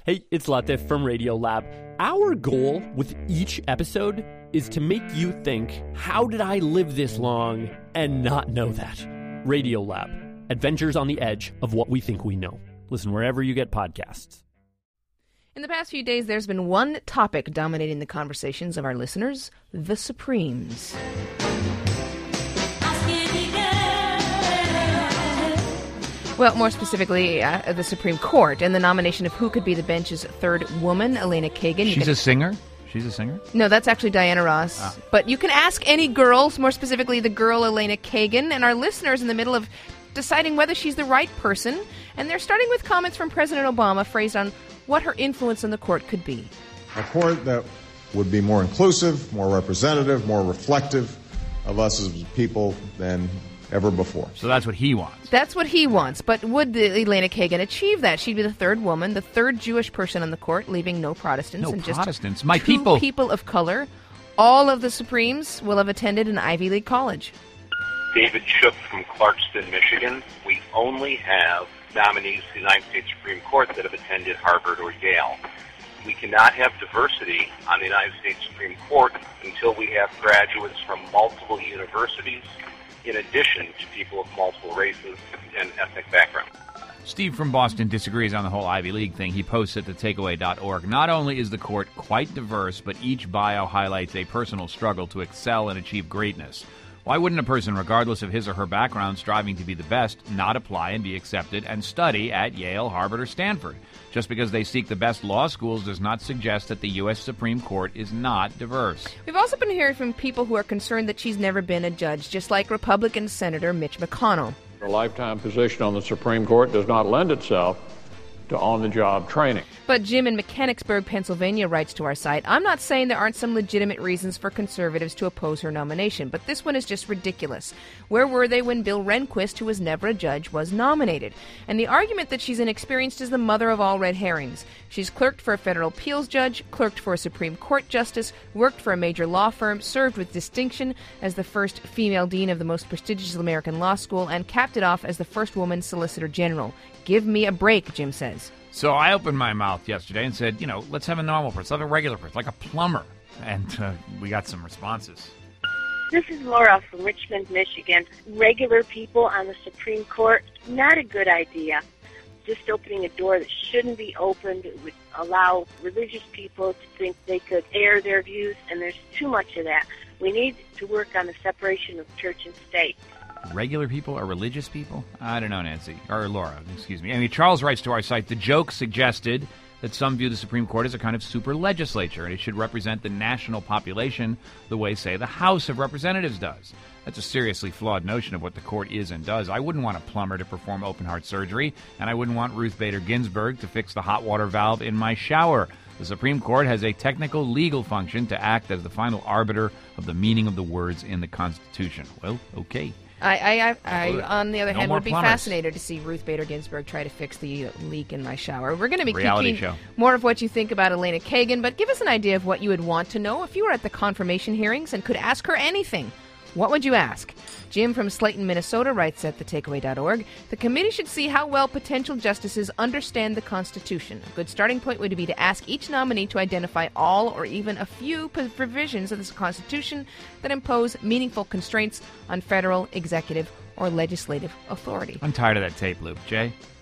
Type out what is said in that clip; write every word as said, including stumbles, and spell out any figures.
Hey, it's Latif from Radiolab. Our goal with each episode is to make you think, how did I live this long and not know that? Radiolab, adventures on the edge of what we think we know. Listen wherever you get podcasts. In the past few days, there's been one topic dominating the conversations of our listeners: the Supremes. Well, more specifically, uh, the Supreme Court and the nomination of who could be the bench's third woman, Elena Kagan. You She's can... a singer? She's a singer? No, that's actually Diana Ross. Ah. But you can ask any girls, more specifically the girl Elena Kagan, and our listeners in the middle of deciding whether she's the right person. And they're starting with comments from President Obama phrased on what her influence on the court could be. A court that would be more inclusive, more representative, more reflective of us as people than ever before. So that's what he wants. That's what he wants. But would the Elena Kagan achieve that? She'd be the third woman, the third Jewish person on the court, leaving no Protestants. No and Protestants. Just My two people. people of color. All of the Supremes will have attended an Ivy League college. David Shook from Clarkston, Michigan. We only have nominees to the United States Supreme Court that have attended Harvard or Yale. We cannot have diversity on the United States Supreme Court until we have graduates from multiple universities, in addition to people of multiple races and ethnic backgrounds. Steve from Boston disagrees on the whole Ivy League thing. He posts at the takeaway dot org. Not only is the court quite diverse, but each bio highlights a personal struggle to excel and achieve greatness. Why wouldn't a person, regardless of his or her background, striving to be the best, not apply and be accepted and study at Yale, Harvard, or Stanford? Just because they seek the best law schools does not suggest that the U S Supreme Court is not diverse. We've also been hearing from people who are concerned that she's never been a judge, just like Republican Senator Mitch McConnell. A lifetime position on the Supreme Court does not lend itself to on-the-job training. But Jim in Mechanicsburg, Pennsylvania writes to our site, I'm not saying there aren't some legitimate reasons for conservatives to oppose her nomination, but this one is just ridiculous. Where were they when Bill Rehnquist, who was never a judge, was nominated? And the argument that she's inexperienced is the mother of all red herrings. She's clerked for a federal appeals judge, clerked for a Supreme Court justice, worked for a major law firm, served with distinction as the first female dean of the most prestigious American law school, and capped it off as the first woman solicitor general. Give me a break, Jim says. So I opened my mouth yesterday and said, you know, let's have a normal person, let's have a regular person, like a plumber. And uh, we got some responses. This is Laura from Richmond, Michigan. Regular people on the Supreme Court, not a good idea. Just opening a door that shouldn't be opened. It would allow religious people to think they could air their views, and there's too much of that. We need to work on the separation of church and state. Regular people are religious people? I don't know, Nancy. Or Laura, excuse me. I mean, Charles writes to our site, the joke suggested that some view the Supreme Court as a kind of super legislature, and it should represent the national population the way, say, the House of Representatives does. That's a seriously flawed notion of what the court is and does. I wouldn't want a plumber to perform open-heart surgery, and I wouldn't want Ruth Bader Ginsburg to fix the hot water valve in my shower. The Supreme Court has a technical legal function to act as the final arbiter of the meaning of the words in the Constitution. Well, okay. I, I, I, I on the other no hand, would be plumbers. fascinated to see Ruth Bader Ginsburg try to fix the leak in my shower. We're going to be Reality keeping show. more of what you think about Elena Kagan, but give us an idea of what you would want to know if you were at the confirmation hearings and could ask her anything. What would you ask? Jim from Slayton, Minnesota writes at the takeaway dot org, the committee should see how well potential justices understand the Constitution. A good starting point would be to ask each nominee to identify all or even a few provisions of the Constitution that impose meaningful constraints on federal, executive, or legislative authority. I'm tired of that tape loop. Jay?